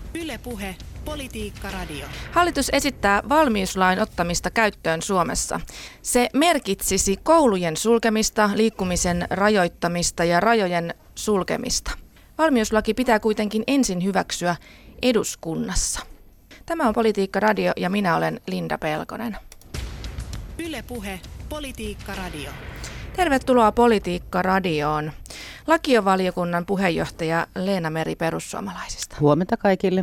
Yle Puhe, Politiikka-radio. Hallitus esittää valmiuslain ottamista käyttöön Suomessa. Se merkitsisi koulujen sulkemista, liikkumisen rajoittamista ja rajojen sulkemista. Valmiuslaki pitää kuitenkin ensin hyväksyä eduskunnassa. Tämä on Politiikka-radio ja minä olen Linda Pelkonen. Yle Puhe, Politiikka-radio. Tervetuloa Politiikka-radioon. Lakiovaliokunnan puheenjohtaja Leena Meri perussuomalaisista. Huomenta kaikille.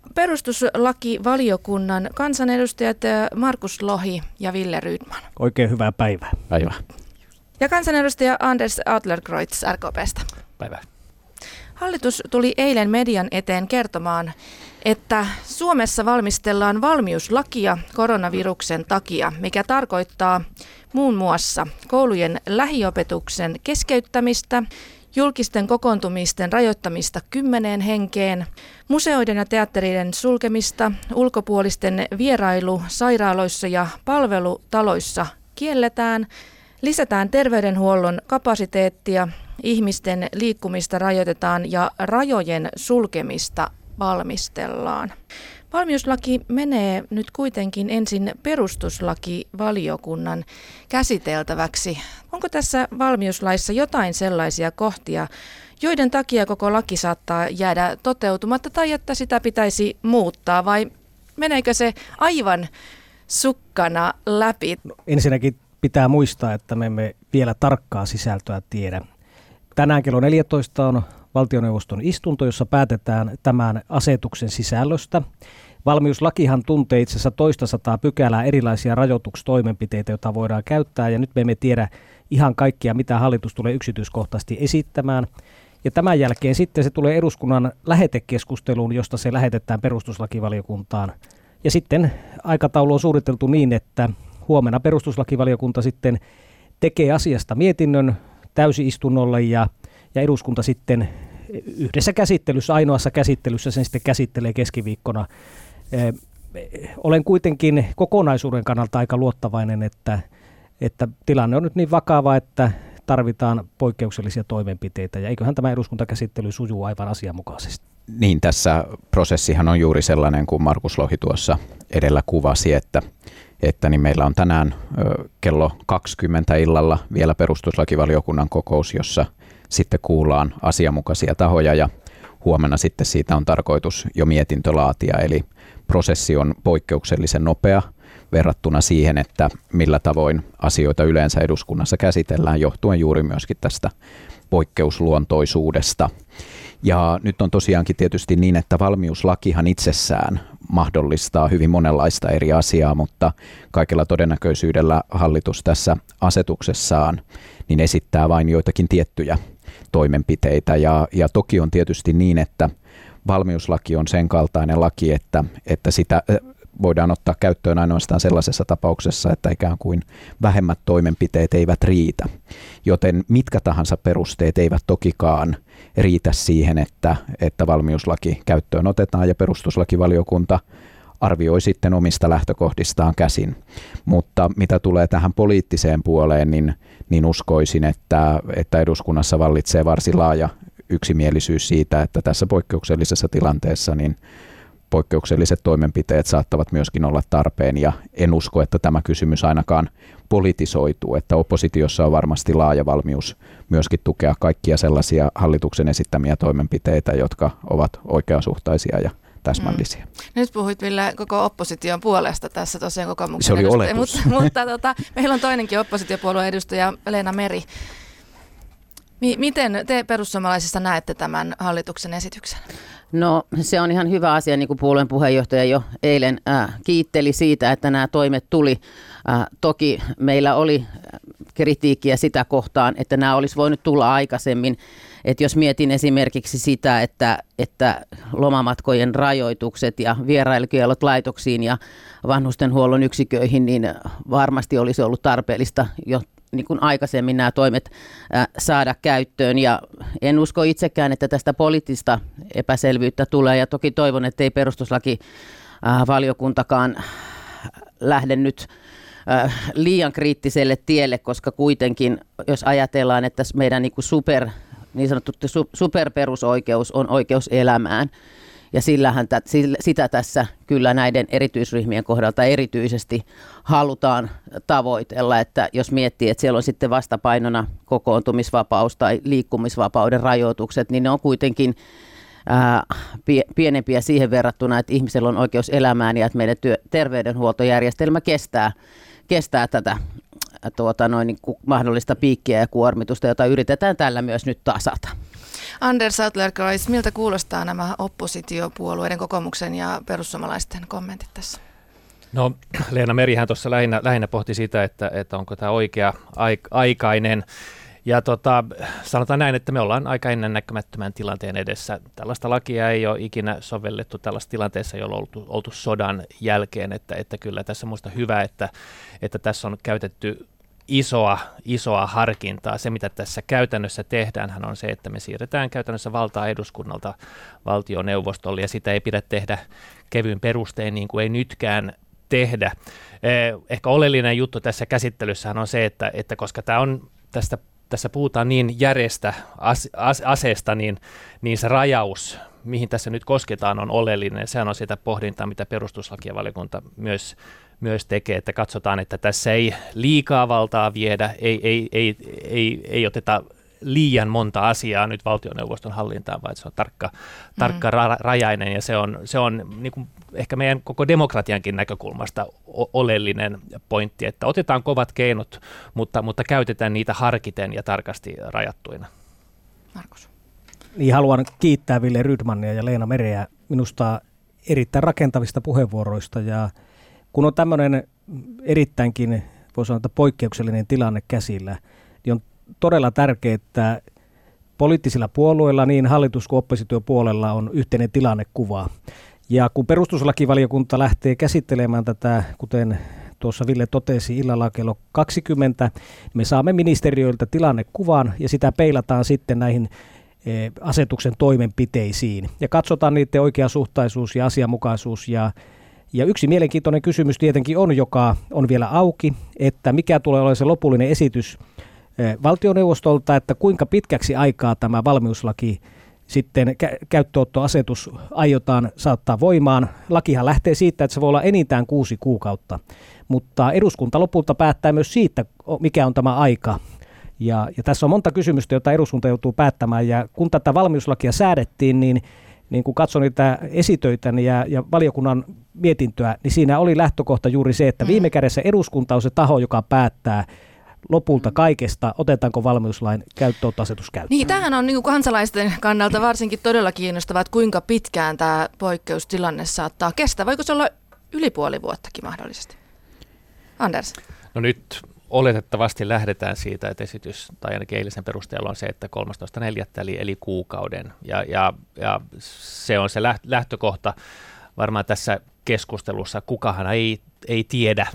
Perustuslakivaliokunnan kansanedustajat Markus Lohi ja Ville Rydman. Oikein hyvää päivää. Päivää. Ja kansanedustaja Anders Adlercreutz RKP:stä. Päivää. Hallitus tuli eilen median eteen kertomaan, että Suomessa valmistellaan valmiuslakia koronaviruksen takia, mikä tarkoittaa muun muassa koulujen lähiopetuksen keskeyttämistä, julkisten kokoontumisten rajoittamista 10 henkeen, museoiden ja teatterien sulkemista, ulkopuolisten vierailu sairaaloissa ja palvelutaloissa kielletään, lisätään terveydenhuollon kapasiteettia, ihmisten liikkumista rajoitetaan ja rajojen sulkemista valmistellaan. Valmiuslaki menee nyt kuitenkin ensin perustuslakivaliokunnan käsiteltäväksi. Onko tässä valmiuslaissa jotain sellaisia kohtia, joiden takia koko laki saattaa jäädä toteutumatta tai että sitä pitäisi muuttaa vai meneekö se aivan sukkana läpi? Ensinnäkin pitää muistaa, että me emme vielä tarkkaa sisältöä tiedä. Tänään kello 14 on valtioneuvoston istunto, jossa päätetään tämän asetuksen sisällöstä. Valmiuslakihan tuntee itse asiassa 200 pykälää erilaisia rajoitustoimenpiteitä, joita voidaan käyttää, ja nyt me emme tiedä ihan kaikkia, mitä hallitus tulee yksityiskohtaisesti esittämään. Ja tämän jälkeen sitten se tulee eduskunnan lähetekeskusteluun, josta se lähetetään perustuslakivaliokuntaan. Ja sitten aikataulu on suunniteltu niin, että huomenna perustuslakivaliokunta sitten tekee asiasta mietinnön täysistunnolle ja eduskunta sitten yhdessä käsittelyssä, ainoassa käsittelyssä sen sitten käsittelee keskiviikkona. Olen kuitenkin kokonaisuuden kannalta aika luottavainen, että tilanne on nyt niin vakava, että tarvitaan poikkeuksellisia toimenpiteitä ja eiköhän tämä eduskuntakäsittely sujuu aivan asianmukaisesti. Niin, tässä prosessihan on juuri sellainen kuin Markus Lohi tuossa edellä kuvasi, että niin meillä on tänään kello 20 illalla vielä perustuslakivaliokunnan kokous, jossa sitten kuullaan asianmukaisia tahoja ja huomenna sitten siitä on tarkoitus jo mietintö laatia. Eli prosessi on poikkeuksellisen nopea verrattuna siihen, että millä tavoin asioita yleensä eduskunnassa käsitellään johtuen juuri myöskin tästä poikkeusluontoisuudesta. Ja nyt on tosiaankin tietysti niin, että valmiuslakihan itsessään mahdollistaa hyvin monenlaista eri asiaa, mutta kaikella todennäköisyydellä hallitus tässä asetuksessaan niin esittää vain joitakin tiettyjä toimenpiteitä. Ja toki on tietysti niin, että valmiuslaki on sen kaltainen laki, että sitä voidaan ottaa käyttöön ainoastaan sellaisessa tapauksessa, että ikään kuin vähemmät toimenpiteet eivät riitä. Joten mitkä tahansa perusteet eivät tokikaan riitä siihen, että valmiuslaki käyttöön otetaan ja perustuslakivaliokunta arvioi sitten omista lähtökohdistaan käsin. Mutta mitä tulee tähän poliittiseen puoleen, niin uskoisin, että eduskunnassa vallitsee varsin laaja yksimielisyys siitä, että tässä poikkeuksellisessa tilanteessa niin poikkeukselliset toimenpiteet saattavat myöskin olla tarpeen ja en usko, että tämä kysymys ainakaan politisoituu, että oppositiossa on varmasti laaja valmius myöskin tukea kaikkia sellaisia hallituksen esittämiä toimenpiteitä, jotka ovat oikeasuhtaisia ja täsmällisiä. Nyt puhuit Ville koko opposition puolesta tässä tosiaan kokoomuksen se oli edustaja, oletus. mutta meillä on toinenkin oppositiopuolueen edustaja Leena Meri. Miten te perussuomalaisissa näette tämän hallituksen esityksen? No se on ihan hyvä asia, niin kuin puolueen puheenjohtaja jo eilen kiitteli siitä, että nämä toimet tuli. Toki meillä oli kritiikkiä sitä kohtaan, että nämä olisi voinut tulla aikaisemmin. Että jos mietin esimerkiksi sitä, että lomamatkojen rajoitukset ja vierailukiellot laitoksiin ja vanhustenhuollon yksiköihin, niin varmasti olisi ollut tarpeellista jo niin kuin aikaisemmin nämä toimet saada käyttöön. Ja en usko itsekään, että tästä poliittista epäselvyyttä tulee. Ja toki toivon, että ei perustuslakivaliokuntakaan lähde nyt liian kriittiselle tielle, koska kuitenkin, jos ajatellaan, että meidän niin sanottu superperusoikeus on oikeus elämään, Ja sitä tässä kyllä näiden erityisryhmien kohdalta erityisesti halutaan tavoitella, että jos miettii, että siellä on sitten vastapainona kokoontumisvapaus tai liikkumisvapauden rajoitukset, niin ne on kuitenkin pienempiä siihen verrattuna, että ihmisellä on oikeus elämään ja että meidän terveydenhuoltojärjestelmä kestää tätä mahdollista piikkiä ja kuormitusta, jota yritetään tällä myös nyt tasata. Anders Adlercreutz, miltä kuulostaa nämä oppositiopuolueiden, kokoomuksen ja perussuomalaisten kommentit tässä? No, Leena Merihän tuossa lähinnä pohti sitä, että onko tämä oikea-aikainen. Ja sanotaan näin, että me ollaan aika ennennäkemättömän tilanteen edessä. Tällaista lakia ei ole ikinä sovellettu tällaisessa tilanteessa, jolla on oltu sodan jälkeen. Että kyllä tässä minusta hyvä, että tässä on käytetty isoa harkintaa. Se, mitä tässä käytännössä tehdään, on se, että me siirretään käytännössä valtaa eduskunnalta valtioneuvostolle, ja sitä ei pidä tehdä kevyin perustein, niin kuin ei nytkään tehdä. Ehkä oleellinen juttu tässä käsittelyssähän on se, että koska tämä on tässä puhutaan niin järeästä aseesta, niin se rajaus, mihin tässä nyt kosketaan, on oleellinen. Sehän on sitä pohdintaa, mitä perustuslakivaliokunta myös tekee, että katsotaan, että tässä ei liikaa valtaa viedä, ei oteta liian monta asiaa nyt valtioneuvoston hallintaan, vaan se on tarkka rajainen, ja se on niin kuin ehkä meidän koko demokratiankin näkökulmasta oleellinen pointti, että otetaan kovat keinot, mutta käytetään niitä harkiten ja tarkasti rajattuina. Markus. Niin, haluan kiittää Ville Rydmania ja Leena Mereä minusta erittäin rakentavista puheenvuoroista, ja kun on tämmöinen erittäinkin, voi sanoa, poikkeuksellinen tilanne käsillä, niin on todella tärkeää, että poliittisilla puolueilla, niin hallitus- kuin oppositiopuolella, on yhteinen tilannekuva. Ja kun perustuslakivaliokunta lähtee käsittelemään tätä, kuten tuossa Ville totesi, illalla kello 20, me saamme ministeriöiltä tilannekuvan ja sitä peilataan sitten näihin asetuksen toimenpiteisiin. Ja katsotaan niiden oikeasuhtaisuus ja asianmukaisuus. Ja yksi mielenkiintoinen kysymys tietenkin on, joka on vielä auki, että mikä tulee olemaan se lopullinen esitys valtioneuvostolta, että kuinka pitkäksi aikaa tämä valmiuslaki sitten käyttöönottoasetus aiotaan saattaa voimaan. Lakihan lähtee siitä, että se voi olla enintään 6 kuukautta, mutta eduskunta lopulta päättää myös siitä, mikä on tämä aika. Ja tässä on monta kysymystä, joita eduskunta joutuu päättämään, ja kun tätä valmiuslakia säädettiin, niin kun katson niitä esitöitä ja valiokunnan mietintöä, niin siinä oli lähtökohta juuri se, että viime kädessä eduskunta on se taho, joka päättää lopulta kaikesta, otetaanko valmiuslain käyttöönottoasetus käyttöön. Niin, tämähän on niin kuin kansalaisten kannalta varsinkin todella kiinnostavaa, että kuinka pitkään tämä poikkeustilanne saattaa kestää. Voiko se olla yli puoli vuottakin mahdollisesti? Anders? No nyt oletettavasti lähdetään siitä, että esitys, tai ainakin eilisen perusteella on se, että 13.4. eli kuukauden. Ja se on se lähtökohta varmaan tässä keskustelussa. Kukahan ei tiedä,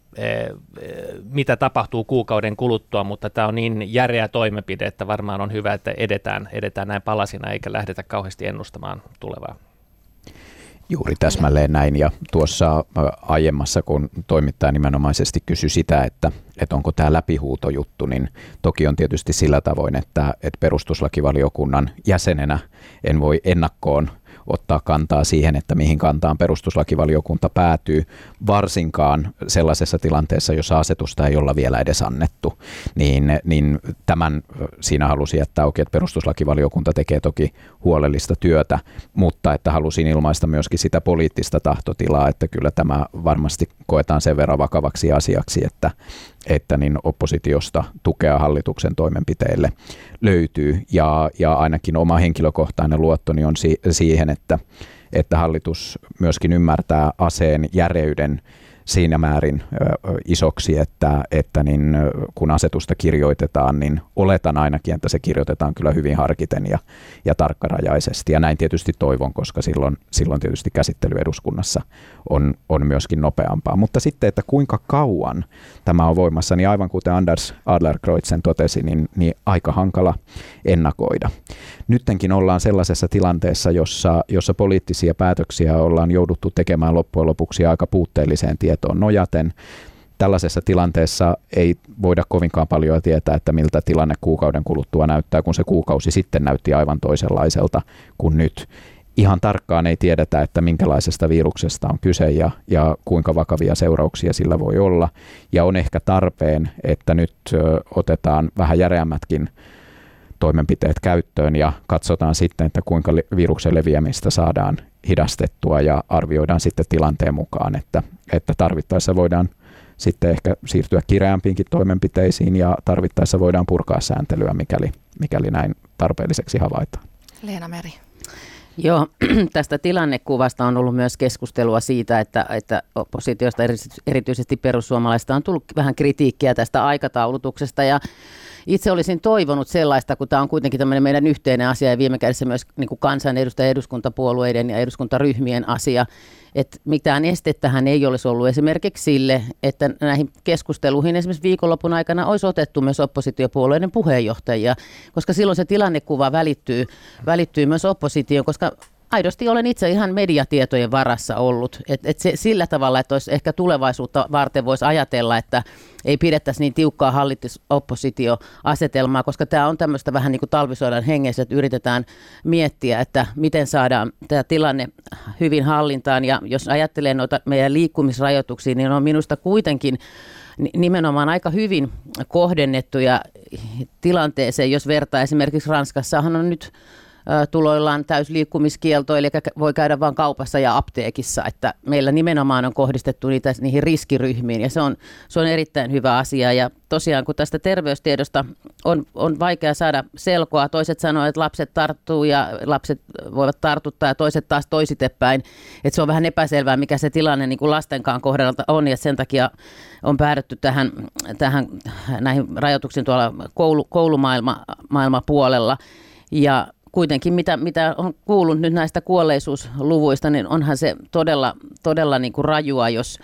mitä tapahtuu kuukauden kuluttua, mutta tämä on niin järeä toimenpide, että varmaan on hyvä, että edetään näin palasina eikä lähdetä kauheasti ennustamaan tulevaa. Juuri täsmälleen näin, ja tuossa aiemmassa, kun toimittaja nimenomaisesti kysyi sitä, että onko tämä läpihuutojuttu, niin toki on tietysti sillä tavoin, että perustuslakivaliokunnan jäsenenä en voi ennakkoon ottaa kantaa siihen, että mihin kantaan perustuslakivaliokunta päätyy, varsinkaan sellaisessa tilanteessa, jossa asetusta ei olla vielä edes annettu. Niin tämän siinä halusin jättää auki, että perustuslakivaliokunta tekee toki huolellista työtä, mutta että halusin ilmaista myöskin sitä poliittista tahtotilaa, että kyllä tämä varmasti koetaan sen verran vakavaksi asiaksi, että niin oppositiosta tukea hallituksen toimenpiteille löytyy, ja ainakin oma henkilökohtainen luottoni on siihen, että hallitus myöskin ymmärtää aseen järeyden siinä määrin isoksi, että niin, kun asetusta kirjoitetaan, niin oletan ainakin, että se kirjoitetaan kyllä hyvin harkiten ja tarkkarajaisesti. Ja näin tietysti toivon, koska silloin tietysti käsittely eduskunnassa on myöskin nopeampaa. Mutta sitten, että kuinka kauan tämä on voimassa, niin aivan kuten Anders Adlercreutz totesi, niin aika hankala ennakoida. Nyttenkin ollaan sellaisessa tilanteessa, jossa poliittisia päätöksiä ollaan jouduttu tekemään loppujen lopuksi aika puutteelliseen tietoon nojaten. Tällaisessa tilanteessa ei voida kovinkaan paljon tietää, että miltä tilanne kuukauden kuluttua näyttää, kun se kuukausi sitten näytti aivan toisenlaiselta kuin nyt. ihan tarkkaan ei tiedetä, että minkälaisesta viruksesta on kyse ja kuinka vakavia seurauksia sillä voi olla. Ja on ehkä tarpeen, että nyt otetaan vähän järeämmätkin toimenpiteet käyttöön ja katsotaan sitten, että kuinka viruksen leviämistä saadaan hidastettua ja arvioidaan sitten tilanteen mukaan, että tarvittaessa voidaan sitten ehkä siirtyä kireämpiinkin toimenpiteisiin ja tarvittaessa voidaan purkaa sääntelyä, mikäli näin tarpeelliseksi havaitaan. Leena Meri. Joo, tästä tilannekuvasta on ollut myös keskustelua siitä, että oppositiosta, erityisesti perussuomalaista, on tullut vähän kritiikkiä tästä aikataulutuksesta ja itse olisin toivonut sellaista, kun tämä on kuitenkin tämmöinen meidän yhteinen asia ja viime kädessä myös niin kuin kansanedustajien, eduskuntapuolueiden ja eduskuntaryhmien asia, että mitään estettähän ei olisi ollut esimerkiksi sille, että näihin keskusteluihin esimerkiksi viikonlopun aikana olisi otettu myös oppositiopuolueiden puheenjohtajia, koska silloin se tilannekuva välittyy myös oppositioon, koska aidosti olen itse ihan mediatietojen varassa ollut, että sillä tavalla, että olisi ehkä tulevaisuutta varten voisi ajatella, että ei pidettäisi niin tiukkaa hallitus-oppositio-asetelmaa, koska tämä on tämmöistä vähän niin kuin talvisodan hengessä, että yritetään miettiä, että miten saadaan tämä tilanne hyvin hallintaan. Ja jos ajattelee noita meidän liikkumisrajoituksia, niin on minusta kuitenkin nimenomaan aika hyvin kohdennettuja tilanteeseen, jos vertaa esimerkiksi Ranskassahan on nyt tuloillaan täysliikkumiskielto, eli voi käydä vain kaupassa ja apteekissa, että meillä nimenomaan on kohdistettu niihin riskiryhmiin ja se on erittäin hyvä asia ja tosiaan kun tästä terveystiedosta on vaikea saada selkoa, toiset sanoo, että lapset tarttuu ja lapset voivat tartuttaa ja toiset taas toisitepäin, että se on vähän epäselvää, mikä se tilanne niin kuin lastenkaan kohdalla on ja sen takia on päädytty näihin rajoituksiin tuolla koulumaailma puolella ja kuitenkin mitä on kuullut nyt näistä kuolleisuusluvuista, niin onhan se todella niin kuin rajua, jos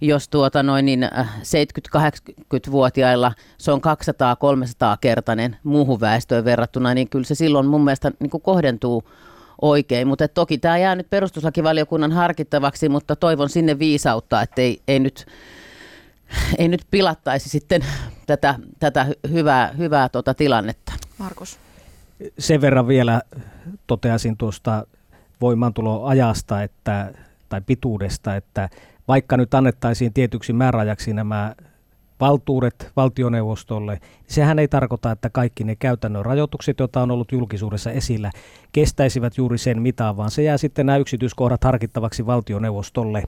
70-80-vuotiailla se on 200-300-kertainen muuhun väestöön verrattuna, niin kyllä se silloin mun mielestä niin kuin kohdentuu oikein. Mutta toki tämä jää nyt perustuslakivaliokunnan harkittavaksi, mutta toivon sinne viisautta, että ei nyt pilattaisi sitten tätä hyvää tilannetta. Markus. Sen verran vielä toteaisin tuosta voimaantuloajasta tai pituudesta, että vaikka nyt annettaisiin tietyksi määräajaksi nämä valtuudet valtioneuvostolle, niin sehän ei tarkoita, että kaikki ne käytännön rajoitukset, joita on ollut julkisuudessa esillä, kestäisivät juuri sen mitaan, vaan se jää sitten nämä yksityiskohdat harkittavaksi valtioneuvostolle.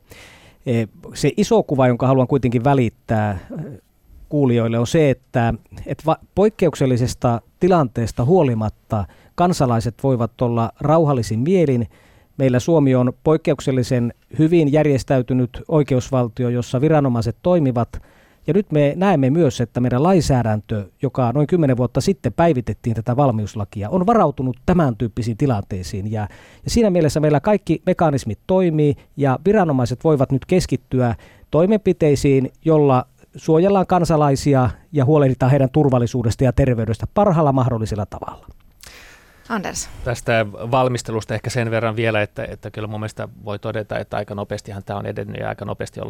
Se iso kuva, jonka haluan kuitenkin välittää kuulijoille, on se, että poikkeuksellisesta tilanteesta huolimatta kansalaiset voivat olla rauhallisin mielin. Meillä Suomi on poikkeuksellisen hyvin järjestäytynyt oikeusvaltio, jossa viranomaiset toimivat. Ja nyt me näemme myös, että meidän lainsäädäntö, joka noin 10 vuotta sitten päivitettiin tätä valmiuslakia, on varautunut tämän tyyppisiin tilanteisiin. Ja siinä mielessä meillä kaikki mekanismit toimii ja viranomaiset voivat nyt keskittyä toimenpiteisiin, jolla suojellaan kansalaisia ja huolehditaan heidän turvallisuudesta ja terveydestä parhaalla mahdollisella tavalla. Anders. Tästä valmistelusta ehkä sen verran vielä, että kyllä mun mielestä voi todeta, että aika nopeastihan tämä on edennyt ja aika nopeasti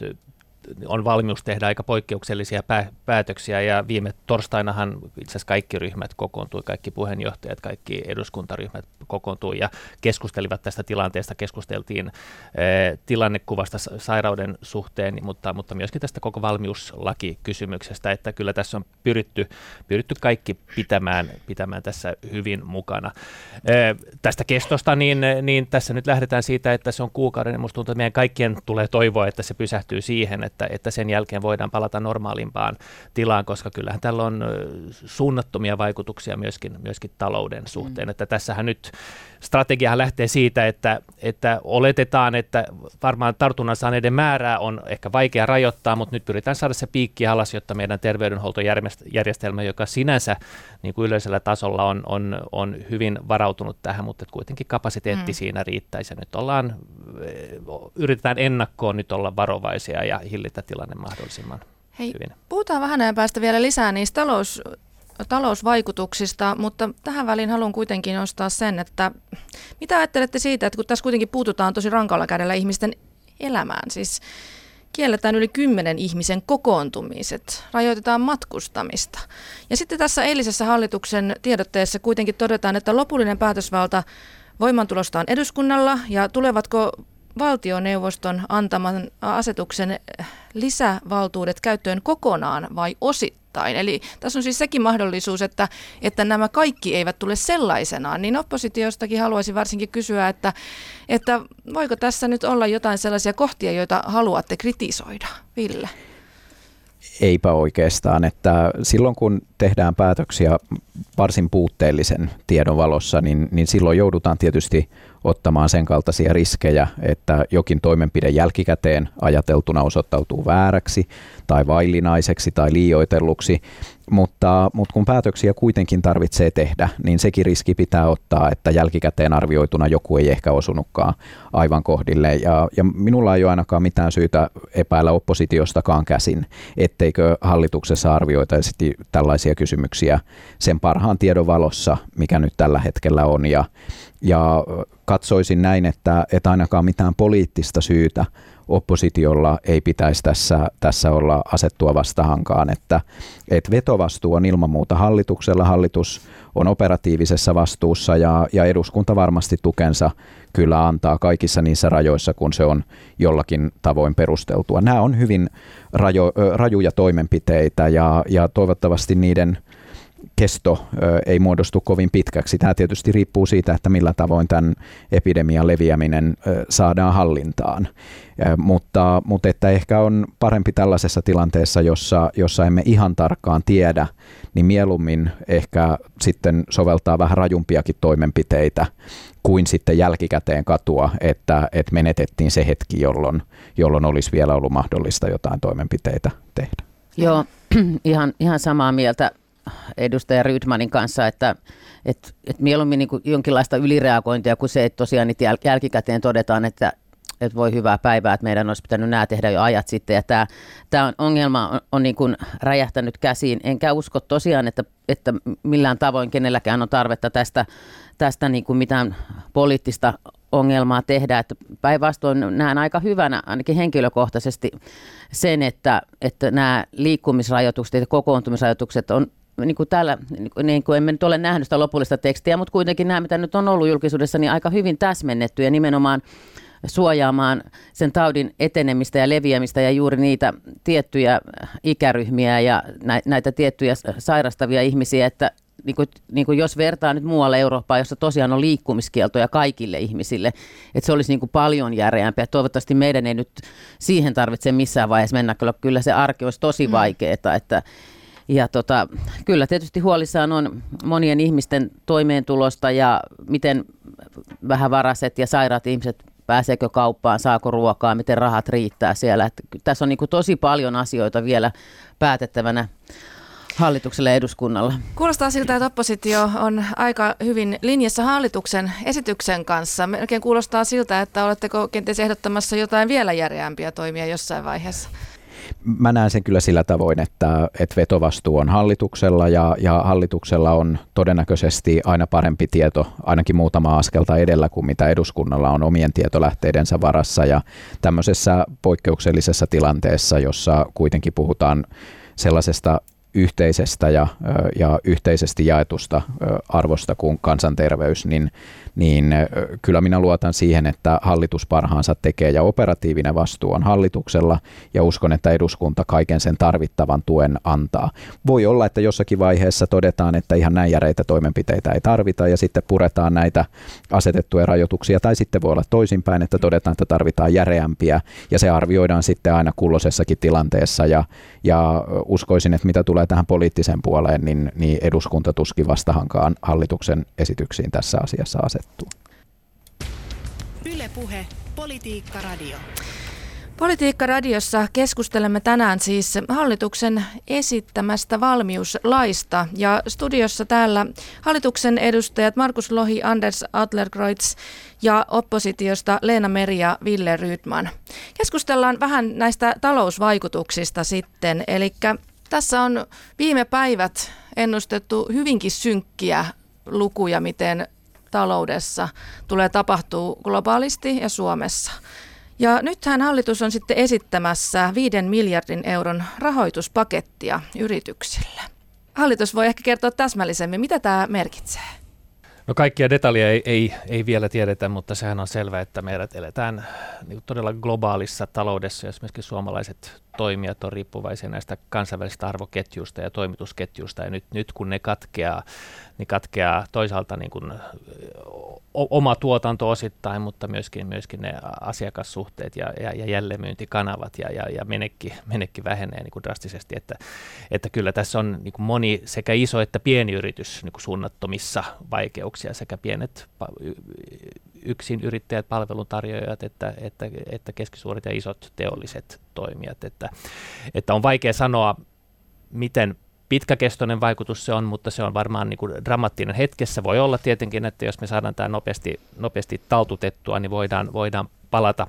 on valmius tehdä aika poikkeuksellisia päätöksiä ja viime torstainahan itse asiassa kaikki ryhmät kokoontui, kaikki puheenjohtajat, kaikki eduskuntaryhmät kokoontui ja keskustelivat tästä tilanteesta, keskusteltiin tilannekuvasta sairauden suhteen, mutta myöskin tästä koko valmiuslakikysymyksestä, että kyllä tässä on pyritty kaikki pitämään tässä hyvin mukana. Tästä kestosta, niin tässä nyt lähdetään siitä, että se on kuukauden ja musta tuntuu, että meidän kaikkien tulee toivoa, että se pysähtyy siihen, että sen jälkeen voidaan palata normaalimpaan tilaan, koska kyllähän tällä on suunnattomia vaikutuksia myöskin talouden suhteen. Että tässähän nyt strategiahan lähtee siitä, että oletetaan, että varmaan tartunnan saaneiden määrää on ehkä vaikea rajoittaa, mutta nyt pyritään saada se piikki alas, jotta meidän terveydenhuoltojärjestelmä, joka sinänsä niin kuin yleisellä tasolla on hyvin varautunut tähän, mutta kuitenkin kapasiteetti siinä riittäisi. Ja nyt yritetään ennakkoon nyt olla varovaisia ja hillitä tilanne mahdollisimman hyvin. Puhutaan vähän ajan päästä vielä lisää niistä talousvaikutuksista, mutta tähän väliin haluan kuitenkin nostaa sen, että mitä ajattelette siitä, että kun tässä kuitenkin puututaan tosi rankalla kädellä ihmisten elämään, siis kielletään yli 10 ihmisen kokoontumiset, rajoitetaan matkustamista. Ja sitten tässä eilisessä hallituksen tiedotteessa kuitenkin todetaan, että lopullinen päätösvalta voimaantulostaan eduskunnalla ja tulevatko valtioneuvoston antaman asetuksen lisävaltuudet käyttöön kokonaan vai osittain? Eli tässä on siis sekin mahdollisuus, että nämä kaikki eivät tule sellaisenaan, niin oppositiostakin haluaisin varsinkin kysyä, että voiko tässä nyt olla jotain sellaisia kohtia, joita haluatte kritisoida, Ville? Eipä oikeastaan, että silloin kun tehdään päätöksiä varsin puutteellisen tiedon valossa, niin silloin joudutaan tietysti ottamaan sen kaltaisia riskejä, että jokin toimenpide jälkikäteen ajateltuna osoittautuu vääräksi tai vaillinaiseksi tai liioitelluksi, mutta kun päätöksiä kuitenkin tarvitsee tehdä, niin sekin riski pitää ottaa, että jälkikäteen arvioituna joku ei ehkä osunutkaan aivan kohdille. Ja minulla ei ole ainakaan mitään syytä epäillä oppositiostakaan käsin, etteikö hallituksessa arvioitaisi tällaisia kysymyksiä sen parhaan tiedon valossa, mikä nyt tällä hetkellä on. Ja katsoisin näin, että ainakaan mitään poliittista syytä oppositiolla ei pitäisi tässä olla asettua vastahankaan, että vetovastuu on ilman muuta hallituksella, hallitus on operatiivisessa vastuussa ja eduskunta varmasti tukensa kyllä antaa kaikissa niissä rajoissa, kun se on jollakin tavoin perusteltua. Nämä on hyvin rajuja toimenpiteitä ja toivottavasti niiden kesto ei muodostu kovin pitkäksi. Tämä tietysti riippuu siitä, että millä tavoin tämän epidemian leviäminen saadaan hallintaan. Mutta että ehkä on parempi tällaisessa tilanteessa, jossa emme ihan tarkkaan tiedä, niin mieluummin ehkä sitten soveltaa vähän rajumpiakin toimenpiteitä kuin sitten jälkikäteen katua, että menetettiin se hetki, jolloin olisi vielä ollut mahdollista jotain toimenpiteitä tehdä. Joo, ihan samaa mieltä edustaja Rydmanin kanssa, että mieluummin niin kuin jonkinlaista ylireagointia kuin se, että tosiaan jälkikäteen todetaan, että voi hyvää päivää, että meidän olisi pitänyt nämä tehdä jo ajat sitten. Ja tämä ongelma on niin kuin räjähtänyt käsiin. Enkä usko tosiaan, että millään tavoin kenelläkään on tarvetta tästä niin kuin mitään poliittista ongelmaa tehdä. Että päinvastoin näen aika hyvänä, ainakin henkilökohtaisesti, sen, että nämä liikkumisrajoitukset ja kokoontumisrajoitukset on niin kuin täällä, niin kuin emme nyt ole nähnyt sitä lopullista tekstiä, mutta kuitenkin nämä, mitä nyt on ollut julkisuudessa, niin aika hyvin täsmennetty ja nimenomaan suojaamaan sen taudin etenemistä ja leviämistä ja juuri niitä tiettyjä ikäryhmiä ja näitä tiettyjä sairastavia ihmisiä, että niin kuin jos vertaa nyt muualle Eurooppaan, jossa tosiaan on liikkumiskieltoja kaikille ihmisille, että se olisi niin kuin paljon järeämpiä. Toivottavasti meidän ei nyt siihen tarvitse missään vaiheessa mennä, kyllä se arki olisi tosi vaikeaa, ja kyllä tietysti huolissaan on monien ihmisten toimeentulosta ja miten vähävaraiset ja sairaat ihmiset, pääseekö kauppaan, saako ruokaa, miten rahat riittää siellä. Että tässä on niin kuin tosi paljon asioita vielä päätettävänä hallitukselle ja eduskunnalla. Kuulostaa siltä, että oppositio on aika hyvin linjassa hallituksen esityksen kanssa. Melkein kuulostaa siltä, että oletteko kenties ehdottamassa jotain vielä järeämpiä toimia jossain vaiheessa? Mä näen sen kyllä sillä tavoin, että vetovastuu on hallituksella ja hallituksella on todennäköisesti aina parempi tieto, ainakin muutama askelta edellä kuin mitä eduskunnalla on omien tietolähteidensä varassa. Ja tämmöisessä poikkeuksellisessa tilanteessa, jossa kuitenkin puhutaan sellaisesta yhteisestä ja yhteisesti jaetusta arvosta kuin kansanterveys, niin kyllä minä luotan siihen, että hallitus parhaansa tekee ja operatiivinen vastuu on hallituksella ja uskon, että eduskunta kaiken sen tarvittavan tuen antaa. Voi olla, että jossakin vaiheessa todetaan, että ihan näin järeitä toimenpiteitä ei tarvita ja sitten puretaan näitä asetettuja rajoituksia tai sitten voi olla toisinpäin, että todetaan, että tarvitaan järeämpiä ja se arvioidaan sitten aina kulloisessakin tilanteessa ja uskoisin, että mitä tulee tähän poliittiseen puoleen, niin eduskunta tuskin vastahankaan hallituksen esityksiin tässä asiassa asettuu. Yle Puhe, Politiikka Radio. Politiikka Radiossa keskustelemme tänään siis hallituksen esittämästä valmiuslaista ja studiossa täällä hallituksen edustajat Markus Lohi, Anders Adlercreutz ja oppositiosta Leena Meri ja Ville Rydman. Keskustellaan vähän näistä talousvaikutuksista sitten, eli tässä on viime päivät ennustettu hyvinkin synkkiä lukuja, miten taloudessa tulee tapahtuu globaalisti ja Suomessa. Ja nythän hallitus on sitten esittämässä 5 miljardin euron rahoituspakettia yrityksille. Hallitus voi ehkä kertoa täsmällisemmin, mitä tämä merkitsee. No kaikkia detaljeja ei vielä tiedetä, mutta sehän on selvää, että meidät eletään niin todella globaalissa taloudessa, jos myöskin suomalaiset toimijat on riippuvaisia näistä kansainvälisistä arvoketjuista ja toimitusketjuista, ja nyt kun ne katkeaa toisaalta niin kuin oma tuotanto osittain, mutta myöskin ne asiakassuhteet ja jälleenmyyntikanavat ja menekki vähenee niin kuin drastisesti, että kyllä tässä on niin kuin moni sekä iso että pieni yritys niin kuin suunnattomissa vaikeuksia, sekä pienet yksin yrittäjät, palveluntarjoajat, että keskisuuret ja isot teolliset toimijat, että on vaikea sanoa, miten pitkäkestoinen vaikutus se on, mutta se on varmaan niin kuin dramaattinen hetkessä. Voi olla tietenkin, että jos me saadaan tämä nopeasti taltutettua, niin voidaan palata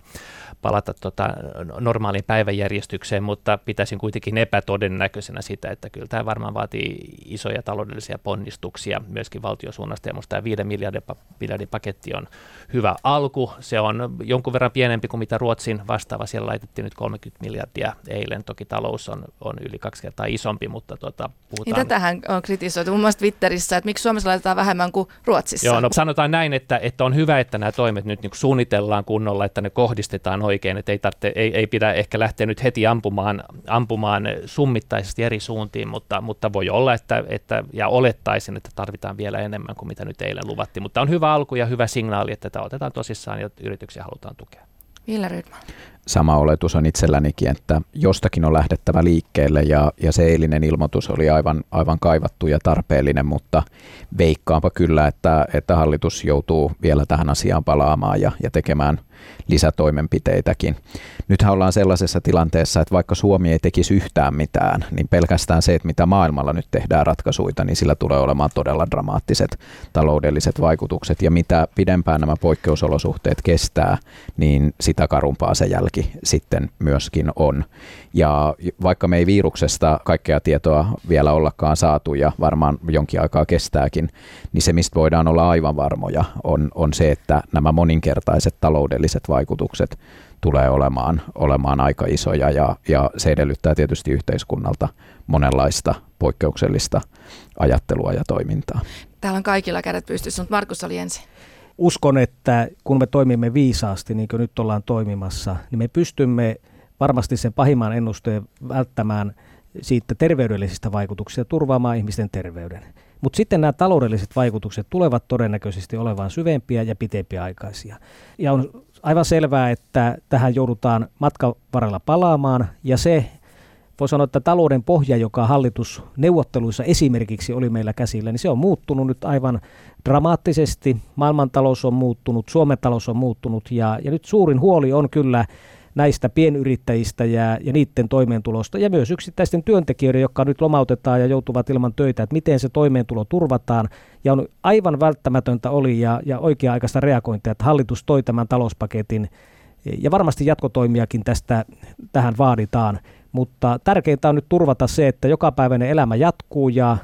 normaaliin päiväjärjestykseen, mutta pitäisin kuitenkin epätodennäköisenä sitä, että kyllä tämä varmaan vaatii isoja taloudellisia ponnistuksia myöskin valtiosuunnasta, ja minusta tämä 5 miljardin paketti on hyvä alku. Se on jonkun verran pienempi kuin mitä Ruotsin vastaava, siellä laitettiin nyt 30 miljardia eilen, toki talous on yli 2 kertaa isompi, mutta puhutaan... Niin tätähän on kritisoitu muun muassa Twitterissä, että miksi Suomessa laitetaan vähemmän kuin Ruotsissa. Joo, no sanotaan näin, että on hyvä, että nämä toimet nyt niin suunnitellaan kunnolla, että ne kohdistetaan oikein, että ei pidä ehkä lähteä nyt heti ampumaan summittaisesti eri suuntiin, mutta voi olla, että ja olettaisin, että tarvitaan vielä enemmän kuin mitä nyt eilen luvattiin, mutta on hyvä alku ja hyvä signaali, että tätä otetaan tosissaan ja yrityksiä halutaan tukea. Ville Rydman. Sama oletus on itsellänikin, että jostakin on lähdettävä liikkeelle ja se eilinen ilmoitus oli aivan kaivattu ja tarpeellinen, mutta veikkaanpa kyllä, että hallitus joutuu vielä tähän asiaan palaamaan ja tekemään lisätoimenpiteitäkin. Nythän ollaan sellaisessa tilanteessa, että vaikka Suomi ei tekisi yhtään mitään, niin pelkästään se, että mitä maailmalla nyt tehdään ratkaisuita, niin sillä tulee olemaan todella dramaattiset taloudelliset vaikutukset. Ja mitä pidempään nämä poikkeusolosuhteet kestää, niin sitä karumpaa se jälki sitten myöskin on. Ja vaikka me ei viruksesta kaikkea tietoa vielä ollakaan saatu ja varmaan jonkin aikaa kestääkin, niin se, mistä voidaan olla aivan varmoja, on se, että nämä moninkertaiset taloudelliset vaikutukset tulee olemaan aika isoja ja se edellyttää tietysti yhteiskunnalta monenlaista poikkeuksellista ajattelua ja toimintaa. Täällä on kaikilla kädet pystyssä, mutta Markus oli ensin. Uskon, että kun me toimimme viisaasti, niin kuin nyt ollaan toimimassa, niin me pystymme varmasti sen pahimman ennusteen välttämään siitä terveydellisistä vaikutuksista ja turvaamaan ihmisten terveyden. Mutta sitten nämä taloudelliset vaikutukset tulevat todennäköisesti olemaan syvempiä ja pitempiaikaisia. Ja on aivan selvää, että tähän joudutaan matkan varrella palaamaan. Ja se, voi sanoa, että talouden pohja, joka hallitusneuvotteluissa esimerkiksi oli meillä käsillä, niin se on muuttunut nyt aivan dramaattisesti. Maailmantalous on muuttunut, Suomen talous on muuttunut ja nyt suurin huoli on kyllä näistä pienyrittäjistä ja niiden toimeentulosta ja myös yksittäisten työntekijöiden, jotka nyt lomautetaan ja joutuvat ilman töitä, että miten se toimeentulo turvataan. Ja on aivan välttämätöntä oli ja oikea-aikaista reagointia, että hallitus toi tämän talouspaketin ja varmasti jatkotoimiakin tähän vaaditaan. Mutta tärkeintä on nyt turvata se, että jokapäiväinen elämä jatkuu ja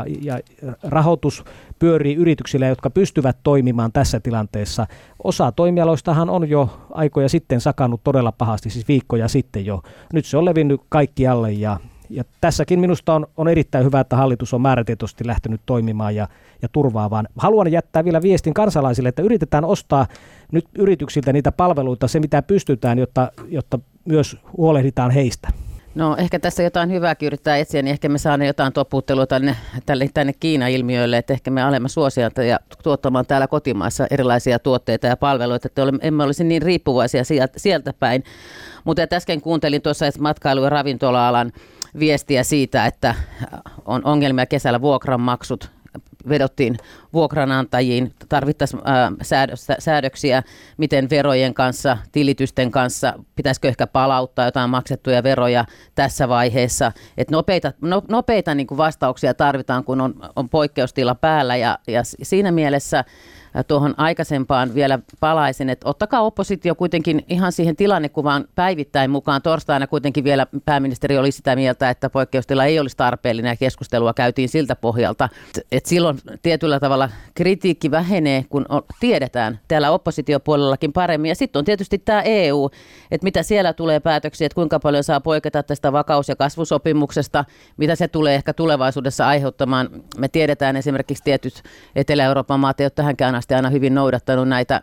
rahoitus pyörii yrityksillä, jotka pystyvät toimimaan tässä tilanteessa. Osa toimialoistahan on jo aikoja sitten sakannut todella pahasti, siis viikkoja sitten jo. Nyt se on levinnyt kaikkialle ja tässäkin minusta on erittäin hyvä, että hallitus on määrätietoisesti lähtenyt toimimaan ja turvaavaan. Haluan jättää vielä viestin kansalaisille, että yritetään ostaa nyt yrityksiltä niitä palveluita, se mitä pystytään, jotta myös huolehditaan heistä. No ehkä tässä jotain hyvääkin yrittää etsiä, niin ehkä me saamme jotain toputtelua tänne Kiina-ilmiöille, että ehkä me olemme suosijalta ja tuottamaan täällä kotimaassa erilaisia tuotteita ja palveluita, että emme olisi niin riippuvaisia sieltä päin. Mutta äsken kuuntelin tuossa matkailu- ja ravintola-alan viestiä siitä, että on ongelmia kesällä vuokranmaksut. Vedottiin vuokranantajiin, tarvittaisiin säädöksiä, miten verojen kanssa, tilitysten kanssa, pitäisikö ehkä palauttaa jotain maksettuja veroja tässä vaiheessa. Että nopeita niin kuin vastauksia tarvitaan, kun on poikkeustila päällä ja siinä mielessä tuohon aikaisempaan vielä palaisin, että ottakaa oppositio kuitenkin ihan siihen tilannekuvaan päivittäin mukaan. Torstaina kuitenkin vielä pääministeri oli sitä mieltä, että poikkeustila ei olisi tarpeellinen ja keskustelua käytiin siltä pohjalta. Että silloin tietyllä tavalla tavalla kritiikki vähenee, kun tiedetään täällä oppositiopuolellakin paremmin. Ja sitten on tietysti tämä EU, että mitä siellä tulee päätöksiä, että kuinka paljon saa poiketa tästä vakaus- ja kasvusopimuksesta, mitä se tulee ehkä tulevaisuudessa aiheuttamaan. Me tiedetään esimerkiksi tietyt Etelä-Euroopan maat ei ole tähänkään asti aina hyvin noudattanut näitä,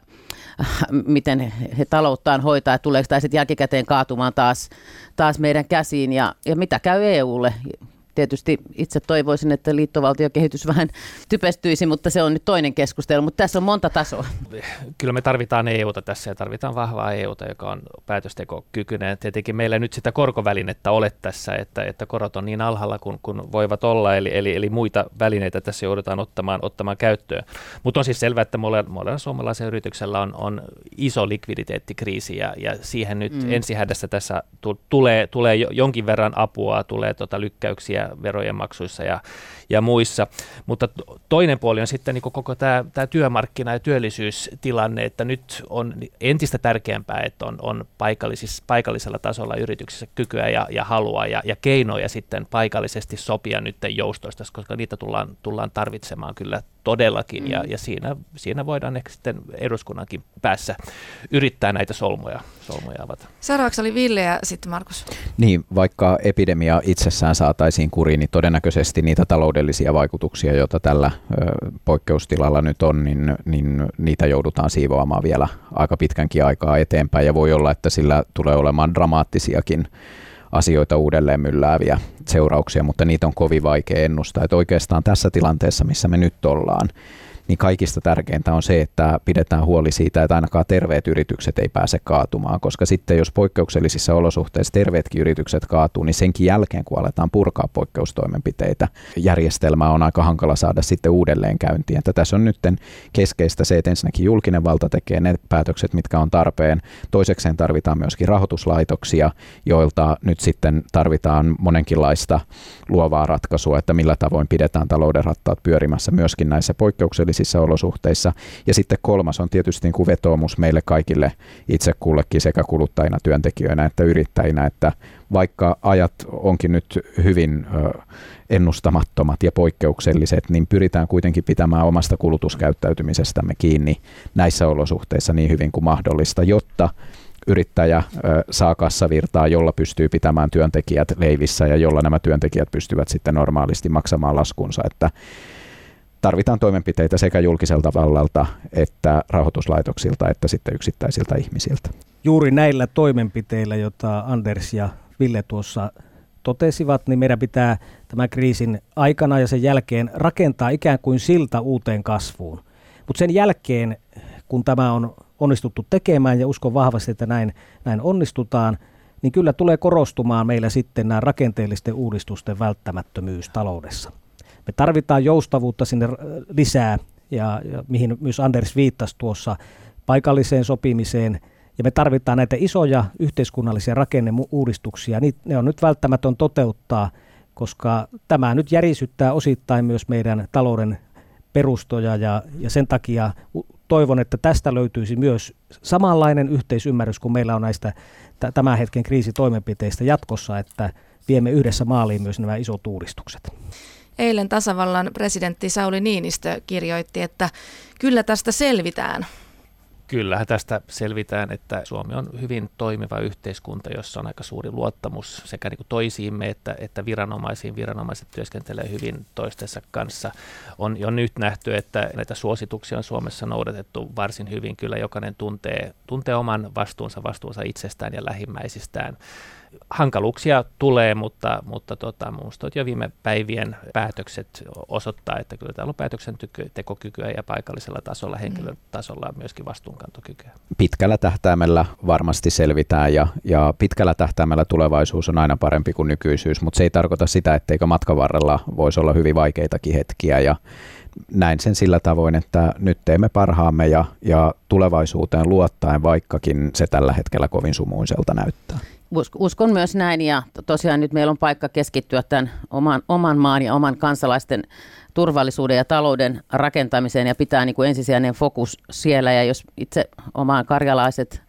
miten he talouttaan hoitaa, että tuleeko tämä sitten jälkikäteen kaatumaan taas meidän käsiin ja mitä käy EUlle. Tietysti itse toivoisin, että liittovaltiokehitys vähän typestyisi, mutta se on nyt toinen keskustelu, mutta tässä on monta tasoa. Kyllä me tarvitaan EUta tässä ja tarvitaan vahvaa EUta, joka on päätöstekokykyinen. Tietenkin meillä nyt sitä korkovälinettä ole tässä, että korot on niin alhaalla kuin voivat olla, eli muita välineitä tässä joudutaan ottamaan käyttöön. Mutta on siis selvää, että monella suomalaisella yrityksellä on iso likviditeettikriisi ja siihen nyt ensihädässä tässä tulee jonkin verran apua, tulee lykkäyksiä verojen maksuissa ja muissa, mutta toinen puoli on sitten niin koko tämä työmarkkina- ja työllisyystilanne, että nyt on entistä tärkeämpää, että on paikallisella tasolla yrityksissä kykyä ja halua ja keinoja sitten paikallisesti sopia nyt joustoista, koska niitä tullaan tarvitsemaan kyllä todellakin ja siinä voidaan ehkä sitten eduskunnankin päässä yrittää näitä solmuja avata. Seuraavaksi oli Ville ja sitten Markus. Niin, vaikka epidemia itsessään saataisiin kuriin, niin todennäköisesti niitä taloudellisia vaikutuksia, joita tällä poikkeustilalla nyt on, niin niitä joudutaan siivoamaan vielä aika pitkänkin aikaa eteenpäin ja voi olla, että sillä tulee olemaan dramaattisiakin asioita uudelleen myllääviä seurauksia, mutta niitä on kovin vaikea ennustaa. Että oikeastaan tässä tilanteessa, missä me nyt ollaan, niin kaikista tärkeintä on se, että pidetään huoli siitä, että ainakaan terveet yritykset ei pääse kaatumaan, koska sitten jos poikkeuksellisissa olosuhteissa terveetkin yritykset kaatuu, niin senkin jälkeen, kun aletaan purkaa poikkeustoimenpiteitä, järjestelmää on aika hankala saada sitten uudelleen käyntiin. Että tässä on nyt keskeistä se, että ensinnäkin julkinen valta tekee ne päätökset, mitkä on tarpeen. Toisekseen tarvitaan myöskin rahoituslaitoksia, joilta nyt sitten tarvitaan monenkinlaista luovaa ratkaisua, että millä tavoin pidetään talouden rattaat pyörimässä myöskin näissä poikkeuksellisissa olosuhteissa. Ja sitten kolmas on tietysti niin kuin vetoomus meille kaikille itse kullekin sekä kuluttajina, työntekijöinä että yrittäjinä, että vaikka ajat onkin nyt hyvin ennustamattomat ja poikkeukselliset, niin pyritään kuitenkin pitämään omasta kulutuskäyttäytymisestämme kiinni näissä olosuhteissa niin hyvin kuin mahdollista, jotta yrittäjä saa kassavirtaa, jolla pystyy pitämään työntekijät leivissä ja jolla nämä työntekijät pystyvät sitten normaalisti maksamaan laskunsa, että tarvitaan toimenpiteitä sekä julkiselta vallalta että rahoituslaitoksilta että sitten yksittäisiltä ihmisiltä. Juuri näillä toimenpiteillä, joita Anders ja Ville tuossa totesivat, niin meidän pitää tämän kriisin aikana ja sen jälkeen rakentaa ikään kuin silta uuteen kasvuun. Mutta sen jälkeen, kun tämä on onnistuttu tekemään ja uskon vahvasti, että näin onnistutaan, niin kyllä tulee korostumaan meillä sitten nämä rakenteellisten uudistusten välttämättömyys taloudessa. Me tarvitaan joustavuutta sinne lisää, ja mihin myös Anders viittasi tuossa, paikalliseen sopimiseen, ja me tarvitaan näitä isoja yhteiskunnallisia rakenneuudistuksia. Ne on nyt välttämätön toteuttaa, koska tämä nyt järisyttää osittain myös meidän talouden perustoja, ja sen takia toivon, että tästä löytyisi myös samanlainen yhteisymmärrys, kun meillä on näistä tämän hetken kriisitoimenpiteistä jatkossa, että viemme yhdessä maaliin myös nämä isot uudistukset. Eilen tasavallan presidentti Sauli Niinistö kirjoitti, että kyllä tästä selvitään. Kyllähän tästä selvitään, että Suomi on hyvin toimiva yhteiskunta, jossa on aika suuri luottamus sekä niin kuin toisiimme että viranomaisiin. Viranomaiset työskentelee hyvin toistensa kanssa. On jo nyt nähty, että näitä suosituksia on Suomessa noudatettu varsin hyvin. Kyllä jokainen tuntee oman vastuunsa itsestään ja lähimmäisistään. Hankaluuksia tulee, mutta minusta jo viime päivien päätökset osoittaa, että kyllä täällä on päätöksentekokykyä ja paikallisella tasolla, henkilötasolla myöskin vastuunkantokykyä. Pitkällä tähtäimellä varmasti selvitään ja pitkällä tähtäimellä tulevaisuus on aina parempi kuin nykyisyys, mutta se ei tarkoita sitä, etteikö matkan varrella voisi olla hyvin vaikeitakin hetkiä ja näin sen sillä tavoin, että nyt teemme parhaamme ja tulevaisuuteen luottaen, vaikkakin se tällä hetkellä kovin sumuiselta näyttää. Uskon myös näin ja tosiaan nyt meillä on paikka keskittyä tämän oman maan ja oman kansalaisten turvallisuuden ja talouden rakentamiseen ja pitää niin kuin ensisijainen fokus siellä. Ja jos itse omaan karjalaiset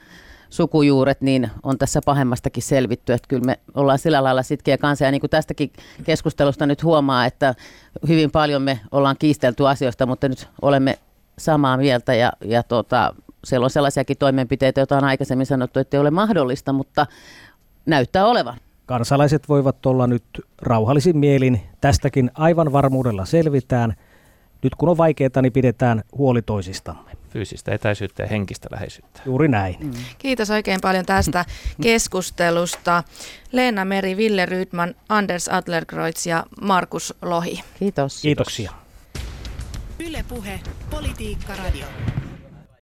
sukujuuret, niin on tässä pahemmastakin selvitty, että kyllä me ollaan sillä lailla sitkeä kanssa. Ja niin kuin tästäkin keskustelusta nyt huomaa, että hyvin paljon me ollaan kiistelty asioista, mutta nyt olemme samaa mieltä ja siellä on sellaisiakin toimenpiteitä, joita on aikaisemmin sanottu, että ei ole mahdollista, mutta näyttää olevan. Kansalaiset voivat olla nyt rauhallisin mielin. Tästäkin aivan varmuudella selvitään. Nyt kun on vaikeaa, niin pidetään huoli toisistamme. Fyysistä etäisyyttä ja henkistä läheisyyttä. Juuri näin. Kiitos oikein paljon tästä keskustelusta. Leena Meri, Ville Rydman, Anders Adlercreutz ja Markus Lohi. Kiitos. Kiitoksia. Yle Puhe, Politiikka Radio.